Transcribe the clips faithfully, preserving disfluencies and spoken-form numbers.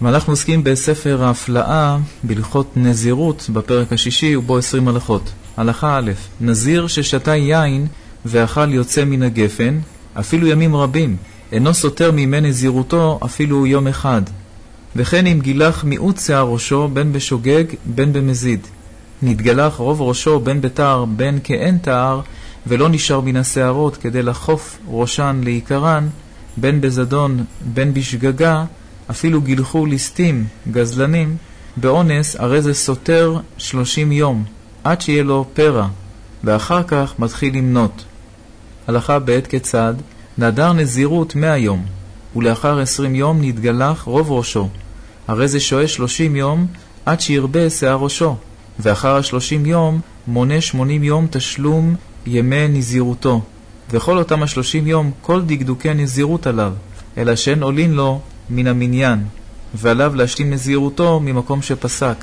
אנחנו עוסקים בספר ההפלאה בהלכות נזירות בפרק השישי ובו עשרים הלכות. הלכה א', נזיר ששתה יין ואכל יוצא מן הגפן, אפילו ימים רבים, אינו סותר מימי נזירותו אפילו יום אחד. וכן אם גילח מיעוט שיער ראשו בין בשוגג בין במזיד. נתגלח רוב ראשו בין בתער בין כאין תער, ולא נשאר מן השערות כדי לחוף ראשן לעיקרן, בין בזדון בין בשגגה, אפילו גילחו ליסטים, גזלנים, באונס הרי זה סותר שלושים יום, עד שיהיה לו פרע, ואחר כך מתחיל למנות. הלכה ב' כיצד? נדר נזירות מאה יום, ולאחר עשרים יום נתגלח רוב ראשו, הרי זה שואה שלושים יום, עד שירבה שיער ראשו, ואחר השלושים יום מונה שמונים יום תשלום ימי נזירותו, וכל אותם השלושים יום כל דקדוקי נזירות עליו, אלא שאין עולין לו מן המניין, ועליו להשלים נזירותו ממקום שפסק.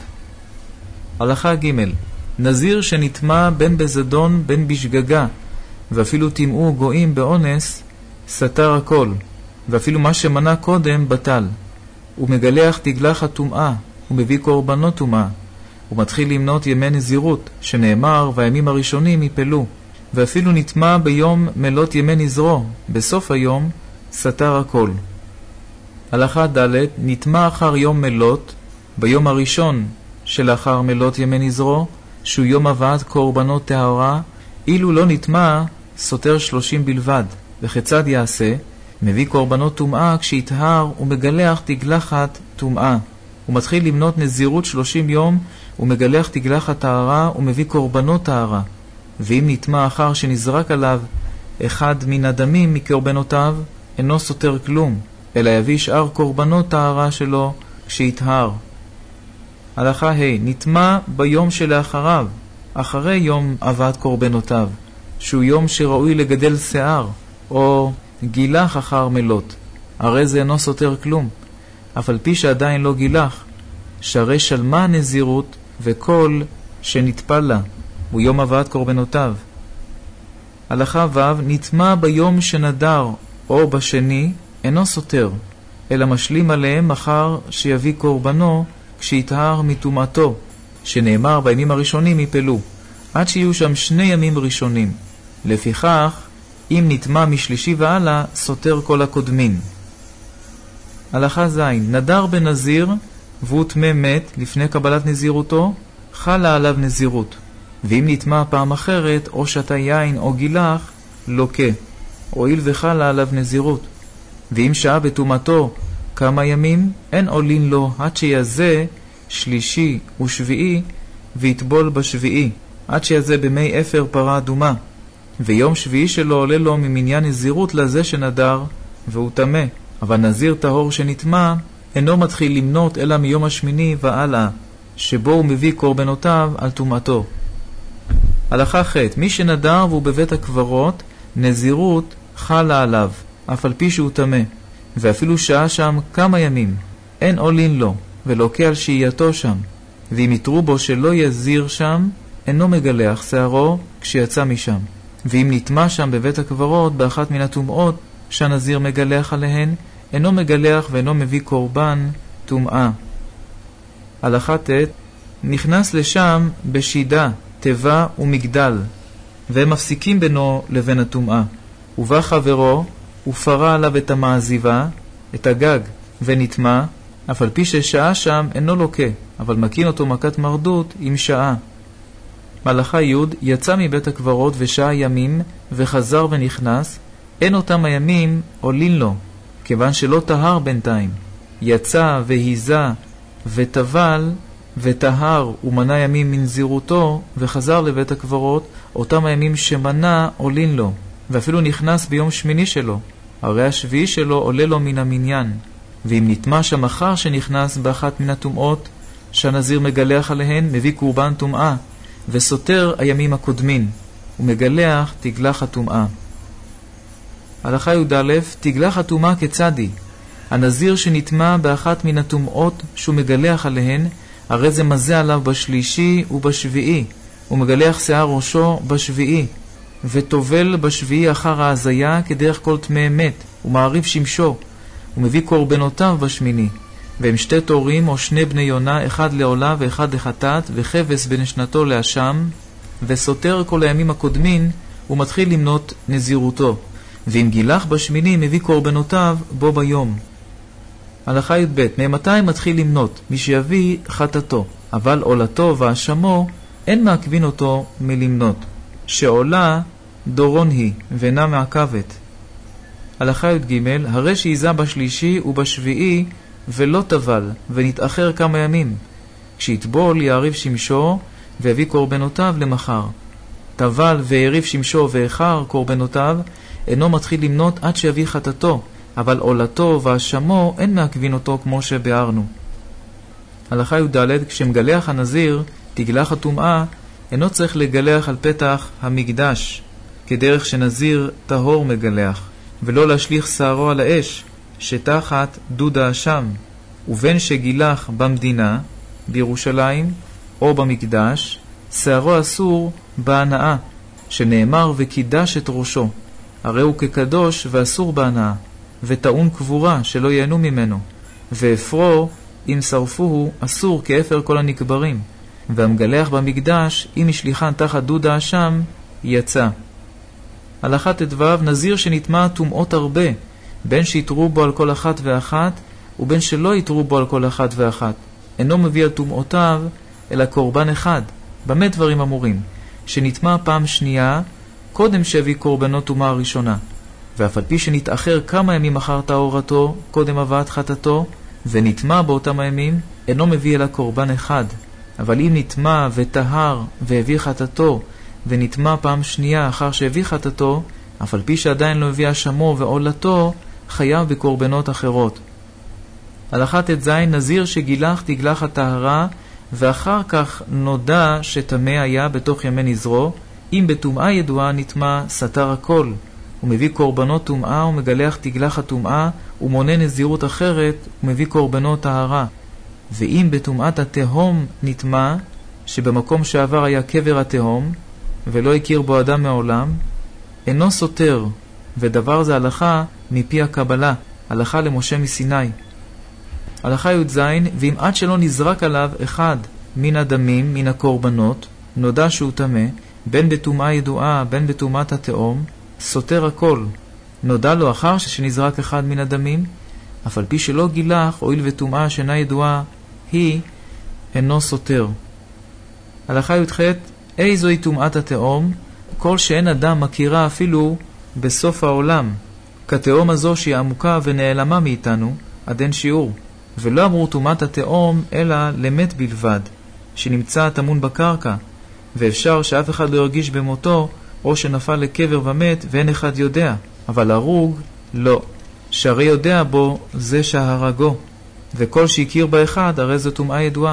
הלכה ג' נזיר שנטמע בין בזדון בין בשגגה, ואפילו תמעו גויים באונס, סתר הכל, ואפילו מה שמנה קודם בטל. הוא מגלח תגלח הטומאה, הוא מביא קורבנות טומאה, הוא מתחיל למנות ימי נזירות, שנאמר והימים הראשונים יפלו, ואפילו נטמע ביום מלות ימי נזרו, בסוף היום סתר הכל. הלכה ד' נטמע אחר יום מלות, ביום הראשון שלאחר מלות ימי נזרו, שהוא יום הבאת קורבנות טהרה, אילו לא נטמע סותר שלושים בלבד. וכיצד יעשה? מביא קורבנות טומאה כשיתהר ומגלח תגלחת טומאה. הוא מתחיל למנות נזירות שלושים יום ומגלח תגלחת טהרה ומביא קורבנות טהרה. ואם נטמע אחר שנזרק עליו אחד מן הדמים מקורבנותיו, אינו סותר כלום, אלא יביא שאר קורבנות טהרה שלו כשיתהר. הלכה ה' נטמע ביום שלאחריו, אחרי יום הבאת קורבנותיו, שהוא יום שראוי לגדל שיער, או גילח אחר מלות, הרי זה אינו סותר כלום, אף על פי שעדיין לא גילח, שהרי שלמה נזירות וכל שנטפל לה, הוא יום הבאת קורבנותיו. הלכה ו' נטמע ביום שנדר, או בשני, אינו סותר, אלא משלים עליהם אחר שיביא קורבנו כשיתהר מטומאתו, שנאמר בימים הראשונים יפלו, עד שיהיו שם שני ימים ראשונים. לפיכך, אם נטמע משלישי ועלה, סותר כל הקודמים. הלכה ז' נדר בנזיר, והוא טמא מת לפני קבלת נזירותו, חלה עליו נזירות. ואם נטמע פעם אחרת, או שתה יין או גילח, לוקה, הואיל וחלה עליו נזירות. ואם שעה בטומאתו כמה ימים, אין עולין לו עד שיזה שלישי ושביעי, ויטבול בשביעי, עד שיזה במי אפר פרה אדומה. ויום שביעי שלו עולה לו ממניין נזירות לזה שנדר, והוא טמא. אבל נזיר טהור שנטמע, אינו מתחיל למנות אלא מיום השמיני והלאה, שבו הוא מביא קורבנותיו על טומאתו. הלכה ח' מי שנדר והוא בבית הקברות, נזירות חלה עליו, אף על פי שהוא טמא, ואפילו שעה שם כמה ימים, אין עולין לו, ולוקה על שהייתו שם. ואם יתרו בו שלא יזיר שם, אינו מגלח שערו כשיצא משם. ואם נטמע שם בבית הקברות באחת מן הטומאות שהנזיר מגלח עליהן, אינו מגלח ואינו מביא קורבן טומאה. הלכה ט' נכנס לשם בשידה, טבע ומגדל, והם מפסיקים בינו לבין הטומאה. ובא חברו ופרה עליו את המעזיבה, את הגג, ונטמע, אף על פי ששעה שם אינו לוקה, אבל מקין אותו מכת מרדות עם שעה. הלכה י' יצא מבית הקברות ושעה ימים, וחזר ונכנס, אין אותם הימים עולין לו, כיוון שלא טהר בינתיים. יצא והיזה וטבל וטהר ומנה ימים מנזירותו, וחזר לבית הקברות, אותם הימים שמנה עולין לו, ואפילו נכנס ביום שמיני שלו, הרי השביעי שלו עולה לו מן המניין. ואם נטמע שם אחר שנכנס באחת מן הטומאות שהנזיר מגלח עליהן, מביא קורבן טומאה, וסותר הימים הקודמים, ומגלח תגלח הטומאה. הלכה י"א תגלח הטומאה כצדי. הנזיר שנטמע באחת מן הטומאות שהוא מגלח עליהן, הרי זה מזה עליו בשלישי ובשביעי, הוא מגלח שיער ראשו בשביעי, וטובל בשביעי אחר ההזיה כדרך כל טמא מת, ומעריב שמשו, ומביא קורבנותיו בשמיני. והם שתי תורים או שני בני יונה, אחד לעולה ואחד לחטאת, וחבס בין שנתו לאשם, וסותר כל הימים הקודמים, הוא מתחיל למנות נזירותו. ואם גילח בשמיני מביא קורבנותיו בו ביום. הלכה י"ב, ממתי מתחיל למנות? מי שיביא חטאתו, אבל עולתו ואשמו אין מעכבין אותו מלמנות. שעולה דורון היא ואינה מעכבת. הלכה י"ג, הרי שיזה בשלישי ובשביעי ולא תבל, ונתאחר כמה ימים. כשיטבול יעריב שמשו והביא קורבנותיו למחר. תבל והעריב שמשו ואחר קורבנותיו, אינו מתחיל למנות עד שיביא חטאתו, אבל עולתו ואשמו אין מעכבין אותו כמו שבארנו. הלכה י"ד, כשמגלח הנזיר תגלח הטומאה, אינו צריך לגלח על פתח המקדש, כדרך שנזיר טהור מגלח, ולא להשליך שערו על האש, שתחת דוד האשם, ובין שגילח במדינה, בירושלים, או במקדש, שערו אסור בהנאה, שנאמר וקידש את ראשו, הרי הוא כקדוש ואסור בהנאה, וטעון קבורה שלא ייהנו ממנו, ואפרו אם שרפוהו אסור כאפר כל הנקברים, והמגלח במקדש אם ישליחן תחת דוד האשם יצא. הלכה ט"ו, נזיר שנטמע טומאות הרבה, בין שיתרו בו על כל אחת ואחת, ובין שלא יתרו בו על כל אחת ואחת. אינו מביא על טומאותיו, אלא קורבן אחד. במה דברים אמורים? שנטמע פעם שנייה, קודם שהביא קורבנות טומאה הראשונה. ואף על פי שנתאחר כמה ימים אחר טהרתו, קודם הבאת חטאתו, ונטמע באותם הימים, אינו מביא אלא קורבן אחד. אבל אם נטמע וטהר והביא חטאתו, ונטמע פעם שנייה אחר שהביא חטאתו, אף על פי שעדיין לא הביא אשמו ועולתו, חייב בקורבנות אחרות. הלכה ט"ז, נזיר שגילח תגלח הטהרה, ואחר כך נודע שטמא היה בתוך ימי נזרו, אם בטומאה ידועה נטמע סתר הכל, הוא מביא קורבנות טומאה ומגלח תגלח הטומאה, ומונה נזירות אחרת ומביא קורבנות טהרה. ואם בטומאת התהום נטמע, שבמקום שעבר היה קבר התהום, ולא הכיר בו אדם מעולם, אינו סותר, ודבר זה הלכה מפי הקבלה, הלכה למשה מסיני. הלכה י"ז, ואם עד שלא נזרק עליו אחד מן הדמים, מן הקורבנות, נודע שהוא טמא, בין בטומאה ידועה, בין בטומאת התהום, סותר הכל. נודע לו אחר שנזרק אחד מן הדמים, אף על פי שלא גילח, הואיל וטומאה שאינה ידועה, היא אינו סותר. הלכה י"ח, איזוהי טומאת התהום? כל שאין אדם מכירה אפילו בסוף העולם, כתהום הזו שהיא עמוקה ונעלמה מאיתנו, עד אין שיעור. ולא אמרו טומאת התהום אלא למת בלבד, שנמצא טמון בקרקע, ואפשר שאף אחד לא ירגיש במותו, או שנפל לקבר ומת ואין אחד יודע, אבל הרוג לא. שהרי יודע בו זה שהרגו, וכל שהכיר באחד הרי זו טומאה ידועה.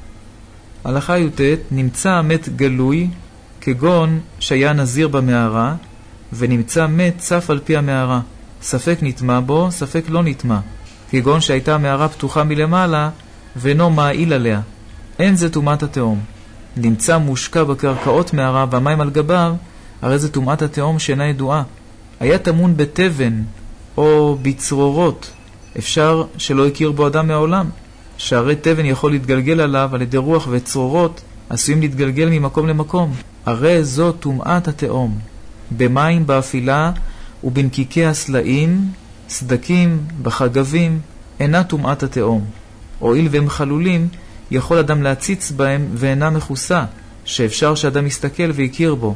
הלכה י"ט, נמצא מת גלוי, כגון שהיה נזיר במערה, ונמצא מת צף על פי המערה, ספק נטמע בו, ספק לא נטמע, כגון שהייתה המערה פתוחה מלמעלה, ואינו מעיל עליה, אין זה טומאת התהום. נמצא מושקע בקרקעות מערה והמים על גביו, הרי זה טומאת התהום שאינה ידועה. היה טמון בתבן או בצרורות, אפשר שלא הכיר בו אדם מהעולם, שהרי תבן יכול להתגלגל עליו על ידי רוח, וצרורות עשויים להתגלגל ממקום למקום, הרי זו טומאת התהום. במים באפילה ובנקיקי הסלעים, סדקים, בחגבים, אינה טומאת התהום. הואיל והם חלולים, יכול אדם להציץ בהם ואינה מכוסה, שאפשר שאדם יסתכל ויקיר בו.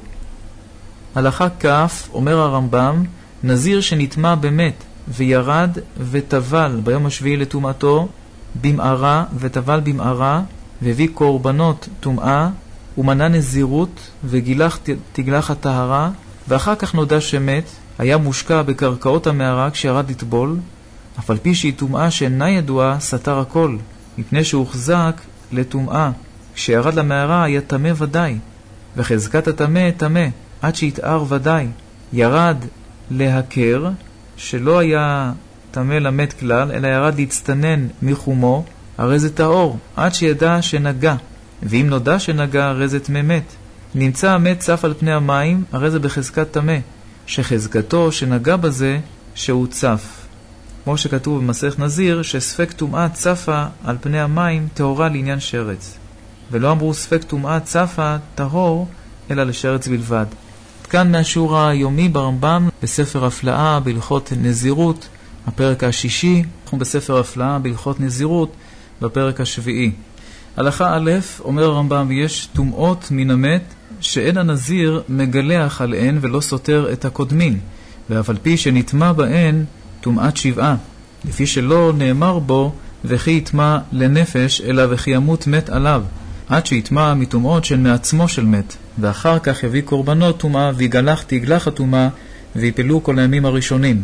הלכה כף, אומר הרמב"ם, נזיר שנטמע באמת, וירד וטבל ביום השביעי לטומאתו, במערה וטבל במערה, והביא קורבנות טומאה, ומנה נזירות, וגילח תגלח הטהרה, ואחר כך נודע שמת, היה מושקע בקרקעות המערה כשירד לטבול, אף על פי שהיא טומאה שאינה ידועה, סתר הכל, מפני שהוחזק לטומאה. כשירד למערה היה טמא ודאי, וחזקת הטמא טמא, עד שהתאר ודאי. ירד להכר, שלא היה טמא למת כלל, אלא ירד להצטנן מחומו, הרי זה טהור, עד שידע שנגע. ואם נודע שנגע, הרי זה טמא מת. נמצא המת צף על פני המים, הרי זה בחזקת טמא, שחזקתו שנגע בזה שהוא צף. כמו שכתוב במסכת נזיר, שספק טומאה צפה על פני המים טהורה לעניין שרץ. ולא אמרו ספק טומאה צפה טהור, אלא לשרץ בלבד. כאן מהשיעור היומי ברמב"ם, בספר הפלאה, בהלכות נזירות, הפרק השישי, אנחנו בספר הפלאה, בהלכות נזירות, בפרק השביעי. הלכה א', אומר הרמב"ם, יש טומאות מן המת, שאין הנזיר מגלח עליהן ולא סותר את הקודמים, ואף על פי שנטמע בהן טומאת שבעה, לפי שלא נאמר בו, וכי יטמע לנפש, אלא וכי ימות מת עליו, עד שיטמע מטומאות של מעצמו של מת, ואחר כך יביא קורבנות טומאה, ויגלח תגלח הטומאה, ויפלו כל הימים הראשונים.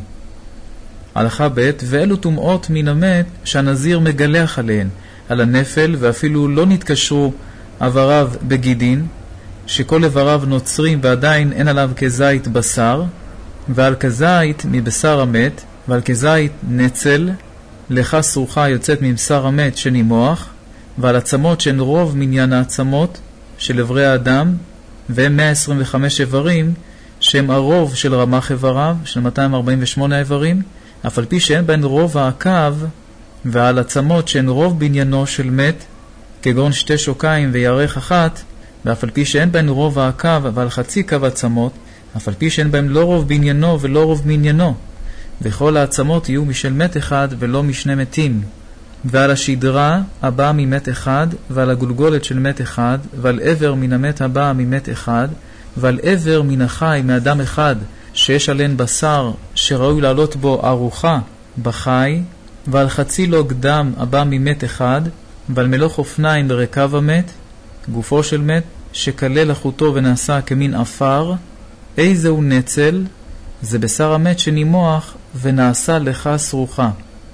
הלכה ב', ואלו טומאות מן המת שהנזיר מגלח עליהן, על הנפל, ואפילו לא נתקשרו עבריו בגידין, שכל עבריו נוצרים ועדיין אין עליו כזית בשר, ועל כזית מבשר המת, ועל כזית נצל, לך סרוחה יוצאת מבשר המת שנימוח, ועל עצמות שהן רוב מניין העצמות של עברי האדם, והם מאה עשרים וחמש איברים, שהם הרוב של רמ"ח איבריו, של מאתיים ארבעים ושמונה איברים, אף על פי שאין בהן רוב העקב, ועל עצמות שהן רוב בניינו של מת, כגון שתי שוקיים וירך אחת, ואף על פי שאין בהן רוב העקב ועל חצי קו עצמות, אף על פי שאין בהן לא רוב בניינו ולא רוב מניינו, וכל העצמות יהיו משל מת אחד ולא משני מתים. ועל השדרה הבאה ממת אחד, ועל הגולגולת של מת אחד, ועל עבר מן המת הבאה ממת אחד, ועל עבר מן החי מאדם אחד, שיש עליהן בשר שראוי לעלות בו ארוחה בחי, ועל חצי לוג דם הבא ממת אחד, ועל מלוך אופניים ברקב המת, גופו של מת, שכלל לחוטו ונעשה כמין אפר, איזהו נצל, זה בשר המת שנימוח ונעשה לך סרוחה.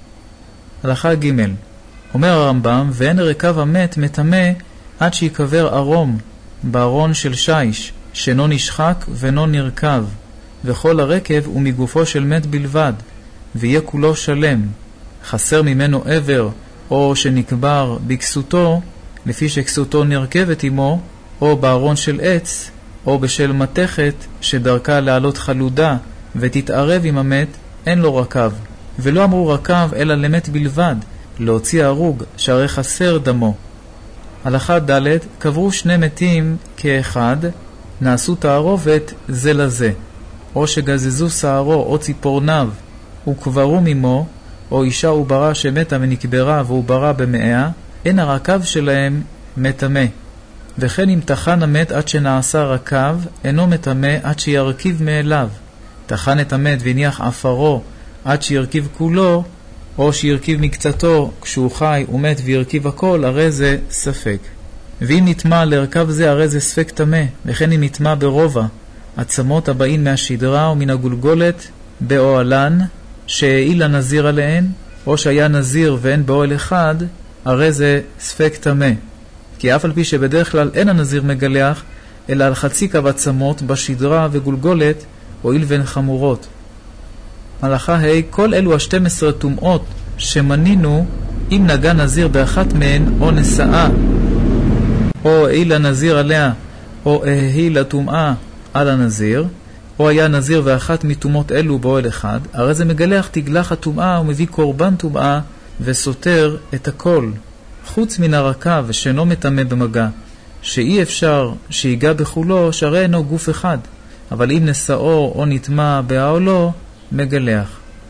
הלכה ג', אומר הרמב"ם, ואין רקב המת מטמא עד שיקבר ארום בארון של שיש, שאינו נשחק ואינו נרכב, וכל הרקב הוא מגופו של מת בלבד, ויהיה כולו שלם. חסר ממנו עבר, או שנקבר בקסותו, לפי שקסותו נרכבת עמו, או בארון של עץ, או בשל מתכת שדרכה לעלות חלודה ותתערב עם המת, אין לו רקב. ולא אמרו רקב אלא למת בלבד, להוציא הרוג, שהרי חסר דמו. הלכה ד', קברו שני מתים כאחד, נעשו תערובת זה לזה, או שגזזו שערו או ציפורניו, וקברו ממו, או אישה עוברה שמתה ונקברה ועוברה במאה, אין הרקב שלהם מטמא. וכן אם תחן המת עד שנעשה רקב, אינו מטמא עד שירכיב מאליו. תחן את המת והניח עפרו עד שירכיב כולו, או שירכיב מקצתו כשהוא חי ומת וירכיב הכל, הרי זה ספק. ואם נטמע לרכב זה, הרי זה ספק טמא. וכן אם נטמע ברובע, עצמות הבאים מהשדרה ומן הגולגולת באוהלן, שהעיל הנזיר עליהן, או שהיה נזיר ואין באוהל אחד, הרי זה ספק טמא. כי אף על פי שבדרך כלל אין הנזיר מגלח, אלא על חצי קו עצמות בשדרה וגולגולת, הואיל והן חמורות. הלכה ה', כל אלו ה-שתים עשרה טומאות שמנינו, אם נגע נזיר באחת מהן, או נשאה, או העיל הנזיר עליה, או העיל הטומאה על הנזיר, או היה נזיר ואחת מטומאות אלו באוהל אחד, הרי זה מגלח תגלח הטומאה ומביא קורבן טומאה וסותר את הכל, חוץ מן הרקב שאינו מטמא במגע, שאי אפשר שיגע בכולו, שהרי אינו גוף אחד, אבל אם נשאו או נטמע באוהלו, מגלח.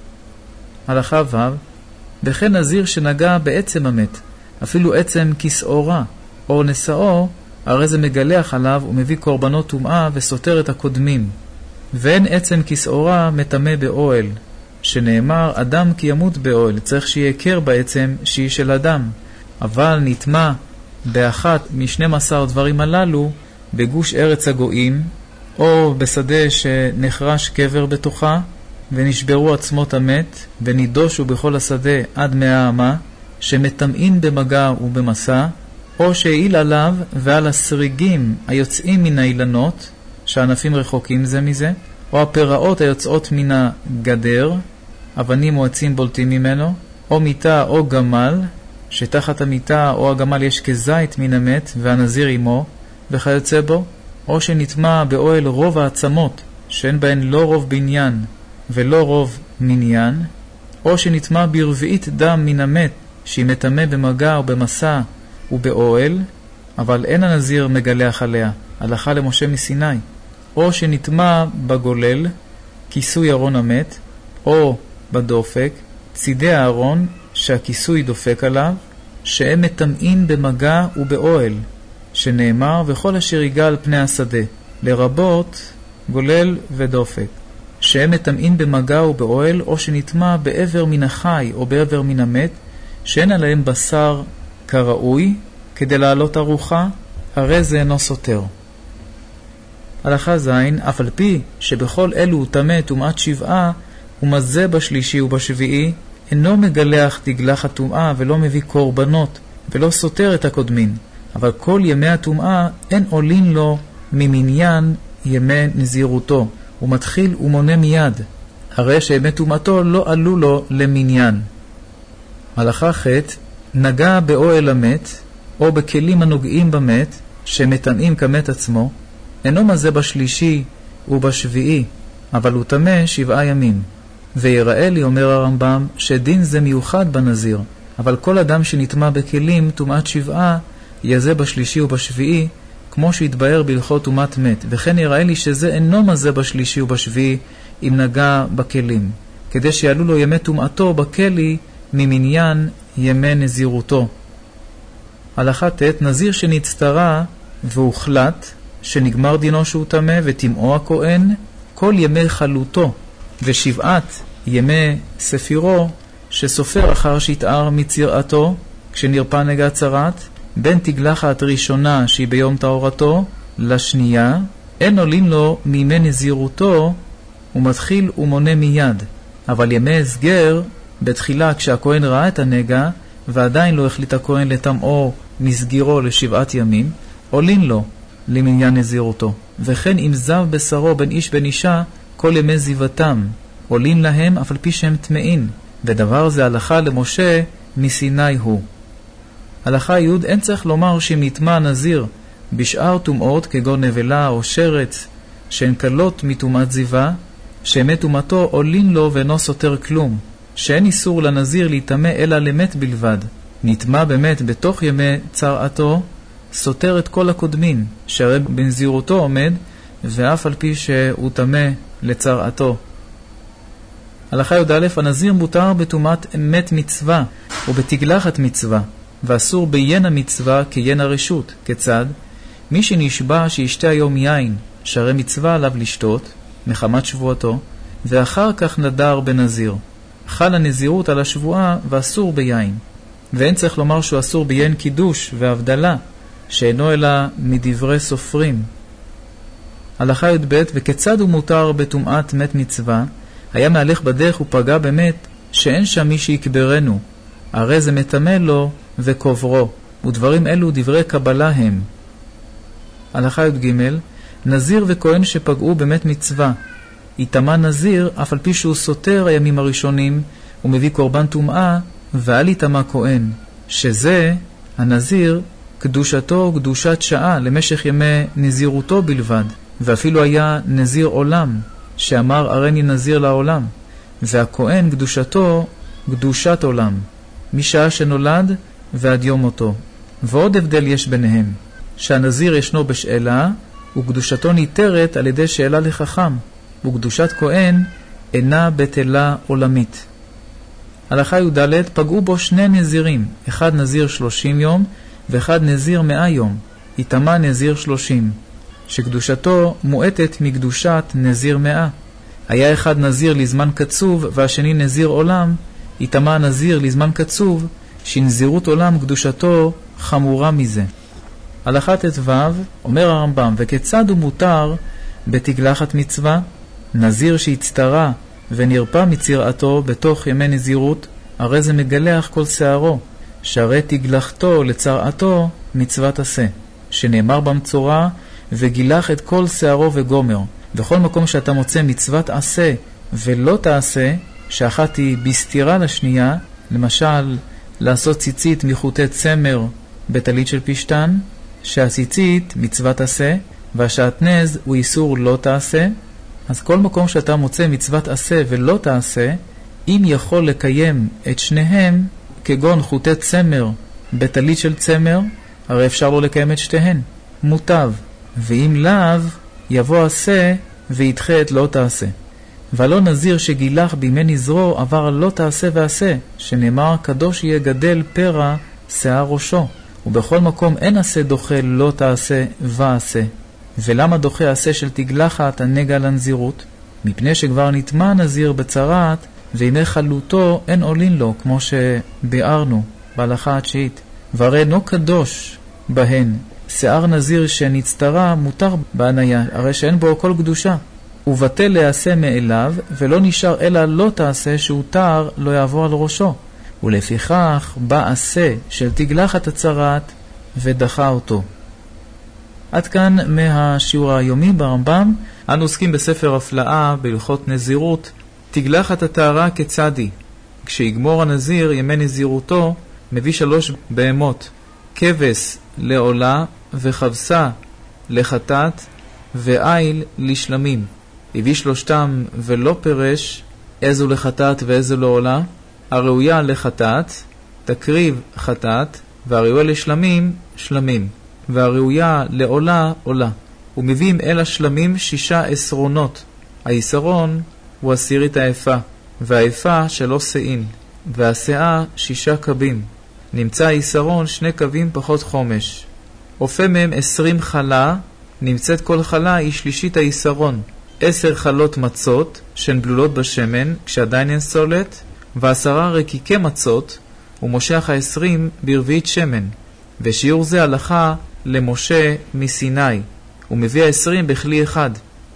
הלכה ו', וכן נזיר שנגע בעצם המת, אפילו עצם כסעורה או נשאו, הרי זה מגלח עליו ומביא קורבנות טומאה וסותר את הקודמים. ואין עצם כסעורה מטמא באוהל, שנאמר אדם כי ימות באוהל, צריך שיהיה קר בעצם שהיא של אדם. אבל נטמע באחת משנים עשר דברים הללו, בגוש ארץ הגויים, או בשדה שנחרש קבר בתוכה, ונשברו עצמות המת, ונידושו בכל השדה עד מאה אמה, שמטמאים במגע ובמסע, או שהעיל עליו ועל הסריגים היוצאים מן האילנות, שהענפים רחוקים זה מזה, או הפרעות היוצאות מן הגדר, אבנים או עצים בולטים ממנו, או מיטה או גמל, שתחת המיטה או הגמל יש כזית מן המת והנזיר עמו, וכיוצא בו, או שנטמע באוהל רוב העצמות, שאין בהן לא רוב בניין ולא רוב מניין, או שנטמע ברביעית דם מן המת, שהיא מטמא במגע או במסע ובאוהל, אבל אין הנזיר מגלח עליה, הלכה למשה מסיני, או שנטמע בגולל, כיסוי ארון המת, או בדופק, צידי הארון שהכיסוי דופק עליו, שהם מטמאים במגע ובאוהל, שנאמר וכל אשר ייגע על פני השדה, לרבות גולל ודופק, שהם מטמאים במגע ובאוהל, או שנטמע בעבר מן החי או בעבר מן המת, שאין עליהם בשר כראוי, כדי לעלות ארוחה, הרי זה אינו סותר. הלכה זין, אף על פי שבכל אלו הוא טמא טומאת שבעה, ומזה בשלישי ובשביעי, אינו מגלח תגלח הטומאה ולא מביא קורבנות, ולא סותר את הקודמים. אבל כל ימי הטומאה אין עולין לו ממניין ימי נזירותו, הוא מתחיל ומונה מיד, הרי שימי טומאתו לא עלו לו למניין. הלכה ח' נגע באוהל המת, או בכלים הנוגעים במת, שמטמאים כמת עצמו, אינו מזה בשלישי ובשביעי, אבל הוא טמא שבעה ימים. ויראה לי, אומר הרמב"ם, שדין זה מיוחד בנזיר, אבל כל אדם שנטמא בכלים טומאת שבעה, יזה בשלישי ובשביעי, כמו שהתבאר בהלכות טומאת מת. וכן יראה לי שזה אינו מזה בשלישי ובשביעי, אם נגע בכלים, כדי שיעלו לו ימי טומאתו בכלי ממניין ימי נזירותו. הלכה ט' נזיר שנצטרה והוחלט, שנגמר דינו שהוא טמא ותמאו הכהן, כל ימי חלוטו ושבעת ימי ספירו, שסופר אחר שהתאר מצרעתו, כשנרפא נגע צרת, בין תגלחת ראשונה שהיא ביום טהרתו לשנייה, אין עולים לו מימי נזירותו, הוא מתחיל ומונה מיד. אבל ימי הסגר, בתחילה כשהכהן ראה את הנגע, ועדיין לא החליט הכהן לטמאו מסגירו לשבעת ימים, עולין לו למניין נזירותו. וכן אם זב בשרו בין איש בין אישה, כל ימי זיבתם עולין להם אף על פי שהם טמאים, ודבר זה הלכה למשה מסיני הוא. הלכה י' אין צריך לומר שאם נטמא נזיר בשאר טומאות כגון נבלה או שרץ שהן קלות מטומאת זיבה, שימי טומאתו עולין לו ואינו סותר כלום, שאין איסור לנזיר להיטמא אלא למת בלבד. נטמא באמת בתוך ימי צרעתו, סותר את כל הקודמים, שהרי בנזירותו עומד, ואף על פי שהוא טמא לצרעתו. הלכה י"א הנזיר מותר בטומאת מת מצווה ובתגלחת מצווה, ואסור ביין המצווה כיין הרשות. כיצד? מי שנשבע שישתה היום יין, שהרי מצווה עליו לשתות, מחמת שבועתו, ואחר כך נדר בנזיר. חל הנזירות על השבועה ואסור ביין. ואין צריך לומר שהוא אסור ביין קידוש והבדלה, שאינו אלא מדברי סופרים. הלכה י"ב וכיצד הוא מותר בטומאת מת מצווה? היה מהלך בדרך ופגע במת שאין שם מי שיקברנו, הרי זה מטמא לו וקוברו, ודברים אלו דברי קבלה הם. הלכה י"ג נזיר וכהן שפגעו במת מצווה, יטמא נזיר אף על פי שהוא סותר הימים הראשונים ומביא קורבן טומאה, ואל יטמא כהן, שזה הנזיר קדושתו קדושת שעה למשך ימי נזירותו בלבד, ואפילו היה נזיר עולם, שאמר ארני נזיר לעולם, והכהן קדושתו קדושת עולם, משעה שנולד ועד יום מותו. ועוד הבדל יש ביניהם, שהנזיר ישנו בשאלה, וקדושתו ניתרת על ידי שאלה לחכם, וקדושת כהן אינה בטלה עולמית. הלכה י"ד פגעו בו שני נזירים, אחד נזיר שלושים יום, ואחד נזיר מאה יום, יטמא נזיר שלושים, שקדושתו מועטת מקדושת נזיר מאה. היה אחד נזיר לזמן קצוב, והשני נזיר עולם, יטמא נזיר לזמן קצוב, שנזירות עולם קדושתו חמורה מזה. הלכה ט"ו אומר הרמב"ם, וכיצד הוא מותר בתגלחת מצווה? נזיר שהצטרה ונרפא מצרעתו בתוך ימי נזירות, הרי זה מגלח כל שערו, שהרי תגלחתו לצרעתו מצוות עשה, שנאמר במצורע, וגילח את כל שערו וגומר. בכל מקום שאתה מוצא מצוות עשה ולא תעשה, שאחת היא בסתירה לשנייה, למשל לעשות ציצית מחוטי צמר בטלית של פשטן, שהציצית מצוות עשה והשעטנז הוא איסור לא תעשה, אז כל מקום שאתה מוצא מצוות עשה ולא תעשה, אם יכול לקיים את שניהם, כגון חוטי צמר בטלית של צמר, הרי אפשר לו לקיים את שתיהן, מוטב. ואם לאו, יבוא עשה וידחה את לא תעשה. ולא נזיר שגילח בימי נזרו עבר לא תעשה ועשה, שנאמר קדוש יהיה גדל פרע שיער ראשו. ובכל מקום אין עשה דוחה לא תעשה ועשה. ולמה דוחה עשה של תגלחת הנגע לנזירות? מפני שכבר נטמע נזיר בצרת, וימי חלוטו אין עולין לו, כמו שביארנו בהלכה התשיעית. והרי אינו קדוש בהן, שיער נזיר שנצטרה מותר בעניה, הרי שאין בו כל קדושה. ובטל להעשה מאליו, ולא נשאר אלא לא תעשה שהותר לא יעבור על ראשו. ולפיכך בא עשה של תגלחת הצרת ודחה אותו. עד כאן מהשיעור היומי ברמב"ם. אנו עוסקים בספר הפלאה בהלכות נזירות. תגלחת הטהרה כצדי. כשיגמור הנזיר ימי נזירותו, מביא שלוש בהמות, כבש לעולה וחבסה לחטאת ואיל לשלמים. הביא שלושתם ולא פרש איזו לחטאת ואיזו לעולה. הראויה לחטאת תקריב חטאת, והראויה לשלמים שלמים, והראויה לעולה עולה. ומביאים אל השלמים שישה עשרונות. העשרון הוא עשירית האפה, והאפה שלא שאין, והשאה שישה קבים. נמצא העשרון שני קבים פחות חומש. אופה מהם עשרים חלה, נמצאת כל חלה היא שלישית העשרון. עשר חלות מצות שהן בלולות בשמן כשעדיין אין סולת, ועשרה רקיקי מצות, ומושך העשרים ברביעית שמן. ושיעור זה הלכה למשה מסיני, ומביא העשרים בכלי אחד.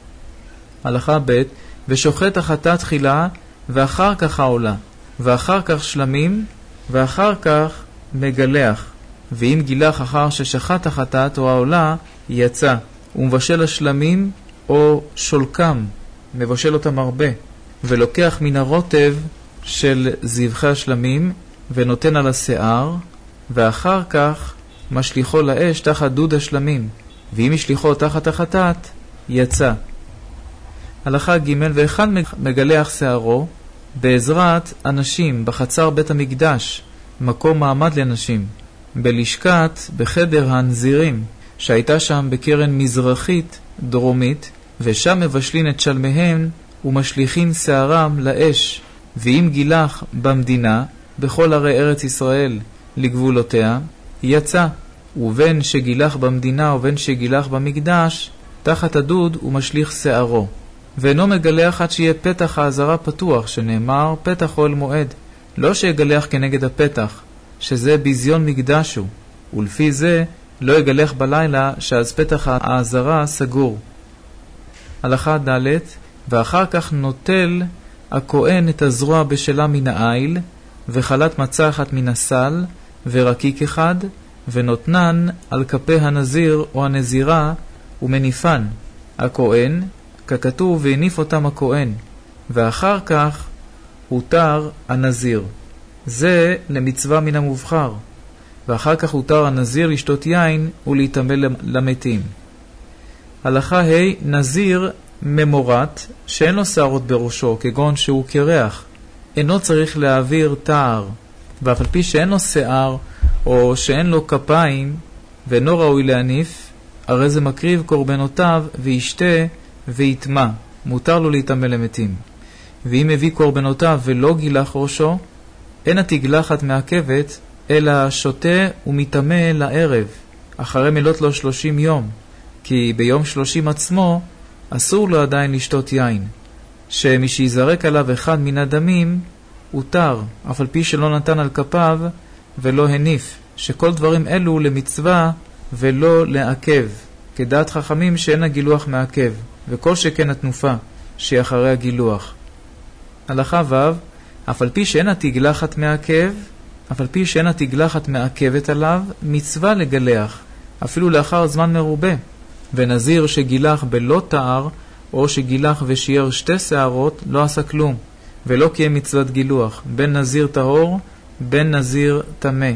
הלכה ב' ושוחט החטאת תחילה, ואחר כך העולה, ואחר כך שלמים, ואחר כך מגלח. ואם גילח אחר ששחט החטאת או העולה, יצא. ומבשל השלמים או שולקם, מבשל אותם הרבה, ולוקח מן הרוטב של זבחי השלמים, ונותן על השיער, ואחר כך משליחו לאש תחת דוד השלמים, ואם ישליחו תחת החטאת, יצא. הלכה ג' ואחד מגלח שערו, בעזרת אנשים בחצר בית המקדש, מקום מעמד לאנשים, בלשכת בחדר הנזירים, שהייתה שם בקרן מזרחית דרומית, ושם מבשלין את שלמיהם ומשליחין שערם לאש. ואם גילח במדינה, בכל ערי ארץ ישראל לגבולותיה, יצא. ובין שגילח במדינה ובין שגילח במקדש, תחת הדוד ומשליך שערו. ואינו מגלח עד שיהיה פתח העזרה פתוח, שנאמר פתח אוהל מועד. לא שיגלח כנגד הפתח, שזה ביזיון מקדשו, ולפי זה לא יגלח בלילה שאז פתח העזרה סגור. הלכה ד' ואחר כך נוטל הכהן את הזרוע בשלה מן העיל, וחלת מצה אחת מן הסל, ורקיק אחד, ונותנן על כפי הנזיר או הנזירה, ומניפן הכהן, ככתוב והניף אותם הכהן, ואחר כך הותר הנזיר. זה למצווה מן המובחר. ואחר כך הותר הנזיר לשתות יין ולהתאמל למתים. הלכה ה' נזיר ממורת שאין לו שערות בראשו, כגון שהוא קרח, אינו צריך להעביר תער, ואף על פי שאין לו שיער או שאין לו כפיים ואינו ראוי להניף, הרי זה מקריב קורבנותיו וישתה ויתמה, מותר לו להתאמל למתים. ואם הביא קורבנותיו ולא גילח ראשו, אין התגלחת מעכבת, אלא שותה ומתאמה לערב, אחרי מלות לו שלושים יום, כי ביום שלושים עצמו אסור לו עדיין לשתות יין, שמשייזרק עליו אחד מן הדמים, הותר, אף על פי שלא נתן על כפיו ולא הניף, שכל דברים אלו למצווה ולא לעכב, כדעת חכמים שאין הגילוח מעכב, וכל שכן התנופה, שהיא אחרי הגילוח. הלכה ו' אף על פי שאין התגלחת מעכב, אף על פי שאין התגלחת מעכבת עליו, מצווה לגלח, אפילו לאחר זמן מרובה. ונזיר שגילח בלא תער, או שגילח ושיער שתי שערות, לא עשה כלום, ולא קיים מצוות גילוח, בין נזיר טהור, בין נזיר טמא.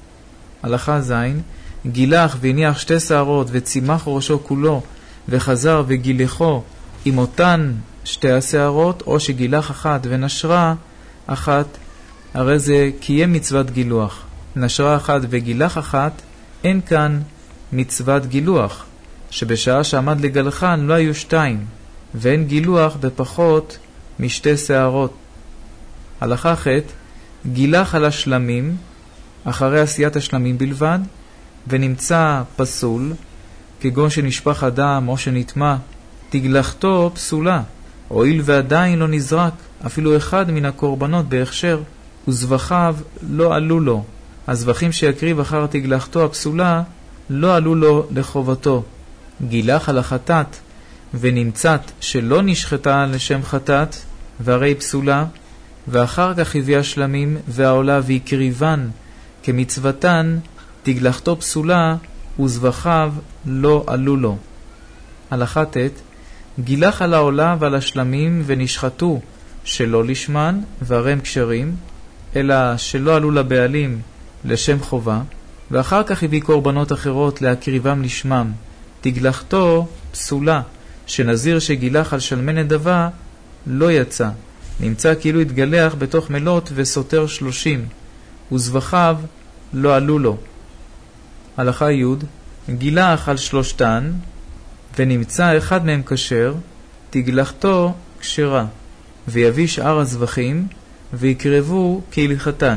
הלכה ז' גילח והניח שתי שערות וצימח ראשו כולו, וחזר וגילחו עם אותן שתי השערות, או שגילח אחת ונשרה, אחת, הרי זה קיים מצוות גילוח. נשרה אחת וגילח אחת, אין כאן מצוות גילוח, שבשעה שעמד לגלחן לא היו שתיים, ואין גילוח בפחות משתי שערות. הלכה ח' גילח על השלמים, אחרי עשיית השלמים בלבד, ונמצא פסול, כגון שנשפך אדם או שנטמע, תגלחתו פסולה, הואיל ועדיין לא נזרק, אפילו אחד מן הקורבנות בהכשר, וזבחיו לא עלו לו. הזבחים שיקריב אחר תגלחתו הפסולה, לא עלו לו לחובתו. גילח על החטאת, ונמצאת שלא נשחטה לשם חטאת, והרי פסולה, ואחר כך הביא השלמים והעולה והקריבן, כמצוותן, תגלחתו פסולה, וזבחיו לא עלו לו. הלכה ט' גילח על העולה ועל השלמים ונשחטו שלא לשמן, והרי הם כשרים, אלא שלא עלו לבעלים לשם חובה, ואחר כך הביא קורבנות אחרות להקריבם לשמם. תגלחתו פסולה, שנזיר שגילח על שלמי נדבה לא יצא, נמצא כאילו התגלח בתוך מלות וסותר שלושים, וזבחיו לא עלו לו. הלכה י' גילח על שלושתן, ונמצא אחד מהם כשר, תגלחתו כשרה, ויביא שאר הזבחים, ויקרבו כהלכתן.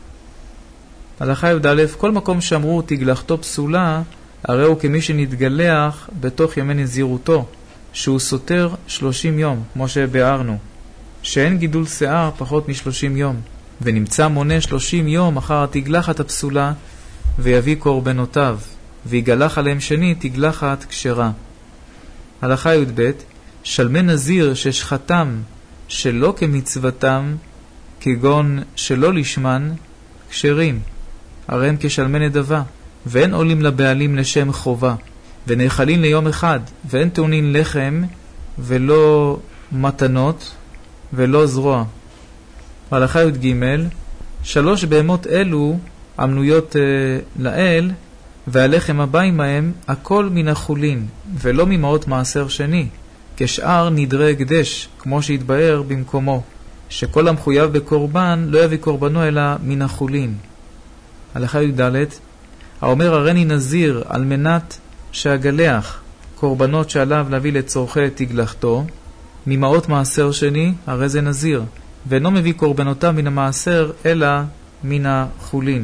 הלכה י' כל מקום שאמרו תגלחתו פסולה, הרי הוא כמי שנתגלח בתוך ימי נזירותו, שהוא סותר שלושים יום, כמו שבארנו, שאין גידול שיער פחות משלושים יום, ונמצא מונה שלושים יום אחר התגלחת הפסולה, ויביא קורבנותיו, ויגלח עליהם שני תגלחת כשרה. הלכה י"ב שלמי נזיר ששחתם שלא כמצוותם, כגון שלא לשמן, כשרים, הרי הם כשלמי נדבה, ואין עולים לבעלים לשם חובה, ונאכלים ליום אחד, ואין טעונין לחם, ולא מתנות, ולא זרוע. הלכה י"ג שלוש בהמות אלו המנויות אה, לאל, והלחם הבא עמהם הכל מן החולין, ולא ממעות מעשר שני, כשאר נדרי הקדש, כמו שהתבאר במקומו, שכל המחויב בקורבן לא יביא קורבנו אלא מן החולין. הלכה י"ד האומר הרני נזיר על מנת שהגלח קורבנות שעליו להביא לצורכי תגלחתו, ממעות מעשר שני, הרי זה נזיר, ואינו מביא קורבנותיו מן המעשר אלא מן החולין.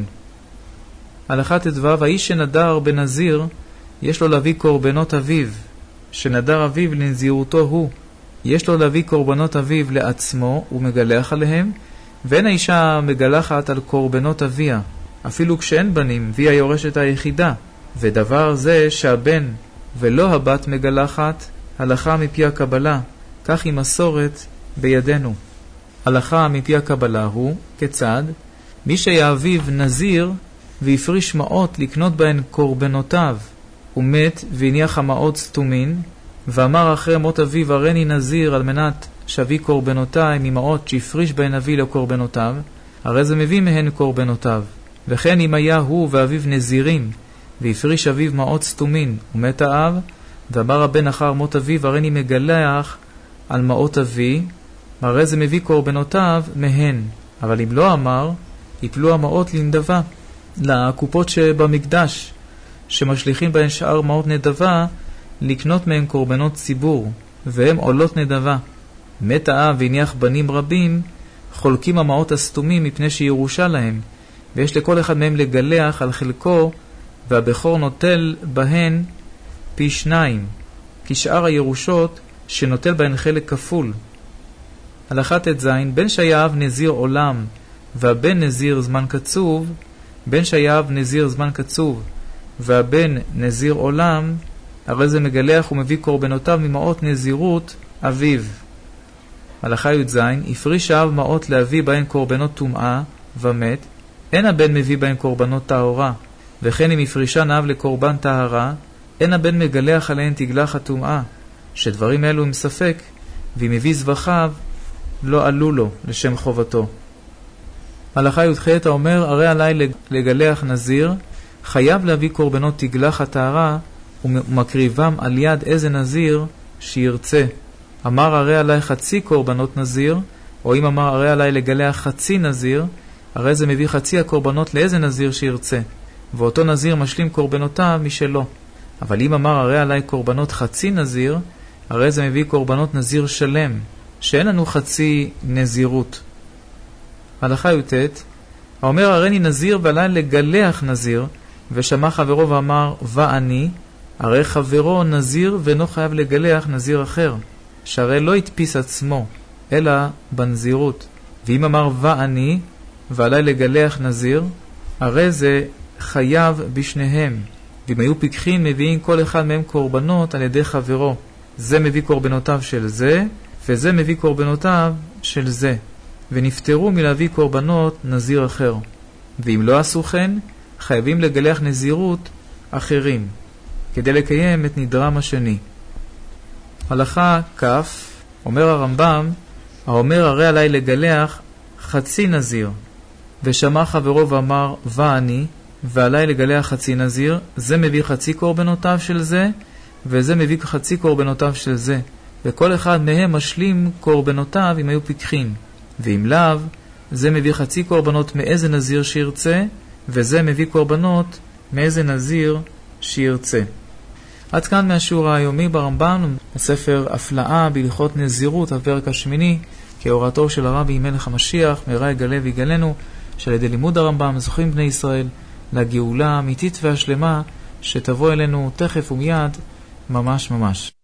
הלכה ט"ו האיש שנדר בנזיר, יש לו להביא קורבנות אביו, שנדר אביו לנזירותו הוא, יש לו להביא קורבנות אביו לעצמו ומגלח עליהם, ואין האישה מגלחת על קורבנות אביה, אפילו כשאין בנים, והיא היורשת היחידה, ודבר זה שהבן ולא הבת מגלחת, הלכה מפי הקבלה, כך היא מסורת בידינו. הלכה מפי הקבלה הוא, כיצד? מי שיאביו נזיר והפריש מעות לקנות בהן קורבנותיו, ומת והניח המעות סתומין, ואמר אחרי מות אביו הרני נזיר על מנת שאביא קורבנותיי ממעות שהפריש בהן אבי לקורבנותיו, הרי זה מביא מהן קורבנותיו. וכן אם היה הוא ואביו נזירים, והפריש אביו מעות סתומין, ומת האב, ואמר הבן אחר מות אביו הרני מגלח על מעות אבי, הרי זה מביא קורבנותיו מהן. אבל אם לא אמר, יפלו המעות לנדבה, לקופות שבמקדש, שמשליחים בהן שאר מעות נדבה, לקנות מהן קורבנות ציבור, והם עולות נדבה. מת האב והניח בנים רבים, חולקים המעות הסתומים מפני שירושה להם, ויש לכל אחד מהם לגלח על חלקו, והבכור נוטל בהן פי שניים, כשאר הירושות שנוטל בהן חלק כפול. הלכה ט"ז בן שהיה אב נזיר עולם, והבן נזיר זמן קצוב, בן שהיה אב נזיר זמן קצוב, והבן נזיר עולם, הרי זה מגלח ומביא קורבנותיו ממעות נזירות אביו. הלכה י"ז הפריש האב מעות להביא בהן קורבנות טומאה ומת, אין הבן מביא בהן קורבנות טהרה, וכן אם הפרישן אב לקורבן טהרה, אין הבן מגלח עליהן תגלח הטומאה, שדברים אלו הם ספק, ואם מביא זבחיו לא עלו לו לשם חובתו. הלכה י"ח האומר הרי עלי לגלח נזיר, חייב להביא קורבנות תגלח הטהרה, ומקריבם על יד איזה נזיר שירצה. אמר הרי עלי חצי קורבנות נזיר, או אם אמר הרי עליי לגלח חצי נזיר, הרי זה מביא חצי הקורבנות לאיזה נזיר שירצה, ואותו נזיר משלים קורבנותיו משלו. אבל אם אמר הרי עליי קורבנות חצי נזיר, הרי זה מביא קורבנות נזיר שלם, שאין לנו חצי נזירות. הלכה י"ט, האומר הריני נזיר ועלי לגלח נזיר, ושמע חברו ואמר ואני, הרי חברו נזיר ואינו חייב לגלח נזיר אחר, שהרי לא יתפיס עצמו, אלא בנזירות. ואם אמר ואני, ועלי לגלח נזיר, הרי זה חייב בשניהם. ואם היו פיקחים מביאים כל אחד מהם קורבנות על ידי חברו. זה מביא קורבנותיו של זה, וזה מביא קורבנותיו של זה. ונפטרו מלהביא קורבנות נזיר אחר. ואם לא עשו כן, חייבים לגלח נזירות אחרים, כדי לקיים את נדרם השני. הלכה כף, אומר הרמב"ם, האומר הרי עליי לגלח חצי נזיר, ושמע חברו ואמר ואני, ועליי לגלח חצי נזיר, זה מביא חצי קורבנותיו של זה, וזה מביא חצי קורבנותיו של זה, וכל אחד מהם משלים קורבנותיו אם היו פיקחים. ואם לאו, זה מביא חצי קורבנות מאיזה נזיר שירצה, וזה מביא קורבנות מאיזה נזיר שירצה. עד כאן מהשיעור היומי ברמב"ם, הספר הפלאה בהלכות נזירות, הפרק השמיני, כהוראתו של הרבי מלך המשיח, מהרה יגלה ויגלנו, שעל ידי לימוד הרמב"ם זוכים בני ישראל לגאולה האמיתית והשלמה שתבוא אלינו תכף ומיד, ממש ממש.